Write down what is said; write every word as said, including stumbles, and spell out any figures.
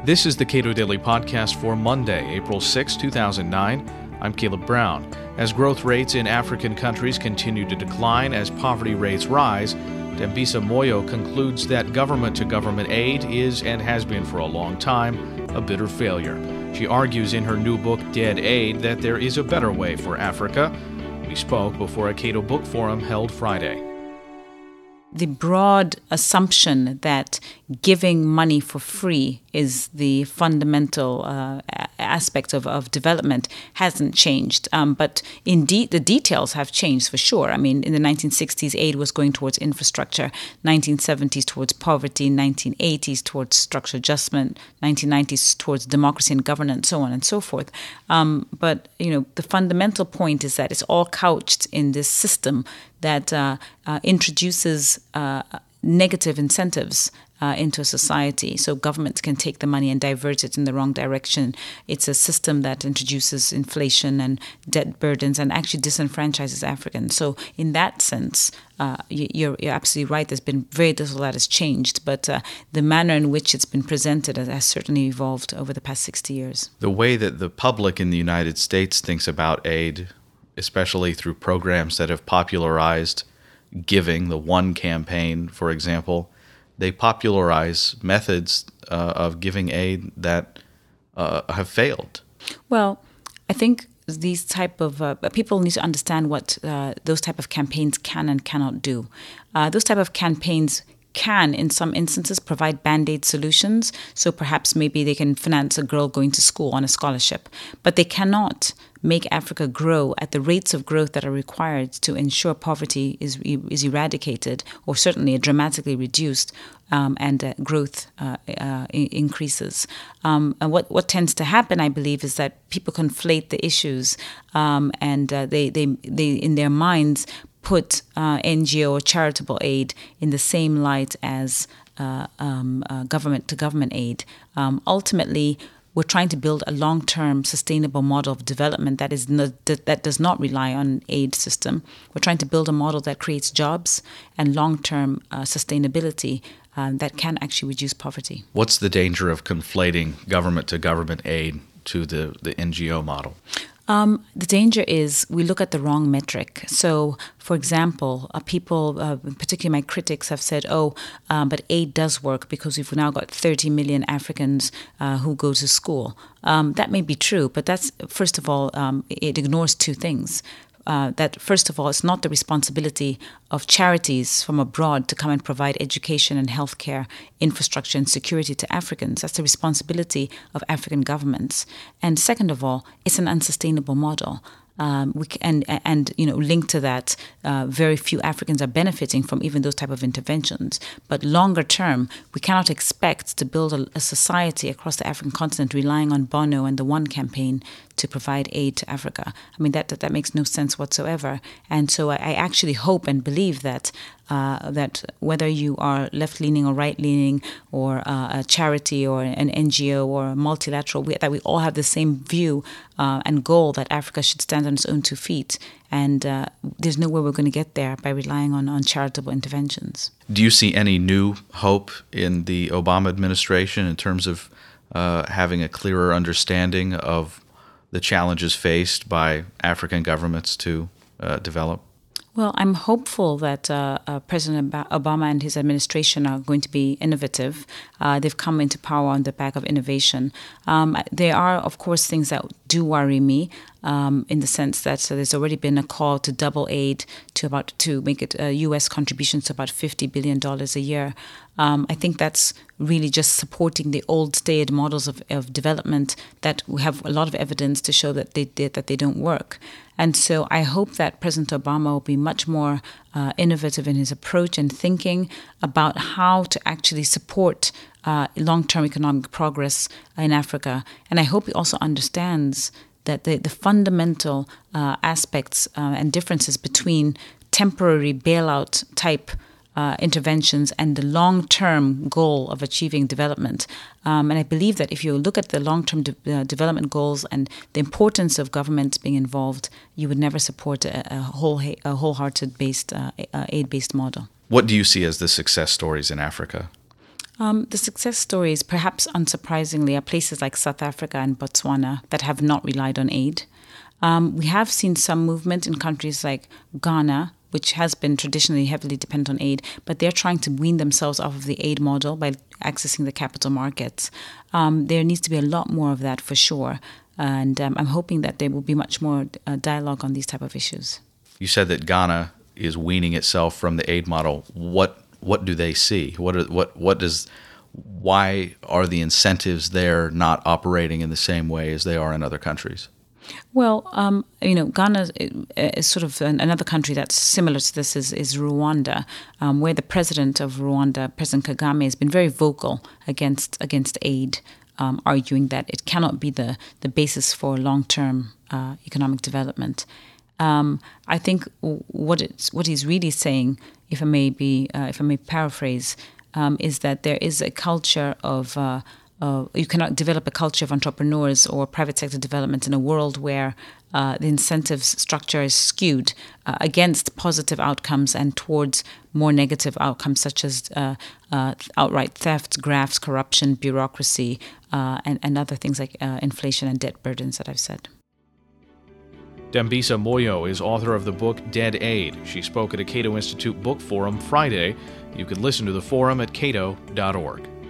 This is the Cato Daily Podcast for Monday, April sixth, two thousand nine. I'm Caleb Brown. As growth rates in African countries continue to decline as poverty rates rise, Dambisa Moyo concludes that government-to-government aid is, and has been for a long time, a bitter failure. She argues in her new book, Dead Aid, that there is a better way for Africa. We spoke before a Cato Book Forum held Friday. The broad assumption that giving money for free is the fundamental uh, aspect of, of development hasn't changed. Um, but indeed, the details have changed for sure. I mean, in the nineteen sixties, aid was going towards infrastructure, nineteen seventies towards poverty, nineteen eighties towards structural adjustment, nineteen nineties towards democracy and governance, so on and so forth. Um, but, you know, the fundamental point is that it's all couched in this system that uh, uh, introduces uh, negative incentives uh, into a society. So governments can take the money and divert it in the wrong direction. It's a system that introduces inflation and debt burdens and actually disenfranchises Africans. So in that sense, uh, you're, you're absolutely right. There's been very little that has changed, but uh, the manner in which it's been presented has, has certainly evolved over the past sixty years. The way that the public in the United States thinks about aid, especially through programs that have popularized giving, the One campaign, for example, they popularize methods uh, of giving aid that uh, have failed. Well, I think these type of uh, people need to understand what uh, those type of campaigns can and cannot do. Uh, those type of campaigns can, in some instances, provide band-aid solutions. So perhaps maybe they can finance a girl going to school on a scholarship. But they cannot make Africa grow at the rates of growth that are required to ensure poverty is is eradicated, or certainly dramatically reduced, um, and uh, growth uh, uh, increases. Um, and what, what tends to happen, I believe, is that people conflate the issues, um, and uh, they, they, they, in their minds, put uh, N G O or charitable aid in the same light as uh, um, uh, government-to-government aid. Um, ultimately, we're trying to build a long-term sustainable model of development that is no, that, that does not rely on an aid system. We're trying to build a model that creates jobs and long-term uh, sustainability um, that can actually reduce poverty. What's the danger of conflating government-to-government aid to the, the N G O model? Um, the danger is we look at the wrong metric. So, for example, uh, people, uh, particularly my critics, have said, oh, um, but aid does work because we've now got thirty million Africans uh, who go to school. Um, that may be true, but that's, first of all, um, it ignores two things. Uh, that, first of all, it's not the responsibility of charities from abroad to come and provide education and healthcare, infrastructure and security to Africans. That's the responsibility of African governments. And second of all, it's an unsustainable model. Um, we can, and, and, you know, linked to that, uh, very few Africans are benefiting from even those type of interventions. But longer term, we cannot expect to build a, a society across the African continent relying on Bono and the One campaign to provide aid to Africa. I mean, that that, that makes no sense whatsoever. And so I, I actually hope and believe that uh, that whether you are left-leaning or right-leaning, or uh, a charity or an N G O or a multilateral, we, that we all have the same view uh, and goal that Africa should stand on its own two feet. And uh, there's no way we're going to get there by relying on, on charitable interventions. Do you see any new hope in the Obama administration in terms of uh, having a clearer understanding of the challenges faced by African governments to uh, develop? Well, I'm hopeful that uh, uh, President Obama and his administration are going to be innovative. Uh, they've come into power on the back of innovation. Um, there are, of course, things that do worry me, um, in the sense that so there's already been a call to double aid to about to make it uh, U S contributions to about fifty billion dollars a year. Um, I think that's really just supporting the old staid models of, of development that we have a lot of evidence to show that they did that they don't work. And so I hope that President Obama will be much more uh, innovative in his approach and thinking about how to actually support uh, long-term economic progress in Africa. And I hope he also understands that the, the fundamental uh, aspects uh, and differences between temporary bailout type Uh, interventions and the long-term goal of achieving development. Um, and I believe that if you look at the long-term de- uh, development goals and the importance of government being involved, you would never support a, a, whole, a wholehearted based, uh, uh, aid-based model. What do you see as the success stories in Africa? Um, the success stories, perhaps unsurprisingly, are places like South Africa and Botswana that have not relied on aid. Um, we have seen some movement in countries like Ghana, which has been traditionally heavily dependent on aid, but they're trying to wean themselves off of the aid model by accessing the capital markets. Um, there needs to be a lot more of that for sure. And um, I'm hoping that there will be much more uh, dialogue on these type of issues. You said that Ghana is weaning itself from the aid model. What what do they see? What are, what what does why are the incentives there not operating in the same way as they are in other countries? Well, um, you know, Ghana is sort of an, another country that's similar to this is, is Rwanda, um, where the president of Rwanda, President Kagame, has been very vocal against against aid, um, arguing that it cannot be the, the basis for long-term uh, economic development. Um, I think what it's what he's really saying, if I may be, uh, if I may paraphrase, um, is that there is a culture of uh, Uh, you cannot develop a culture of entrepreneurs or private sector development in a world where uh, the incentives structure is skewed uh, against positive outcomes and towards more negative outcomes such as uh, uh, outright theft, grafts, corruption, bureaucracy, uh, and, and other things like uh, inflation and debt burdens that I've said. Dambisa Moyo is author of the book Dead Aid. She spoke at a Cato Institute Book Forum Friday. You can listen to the forum at cato dot org.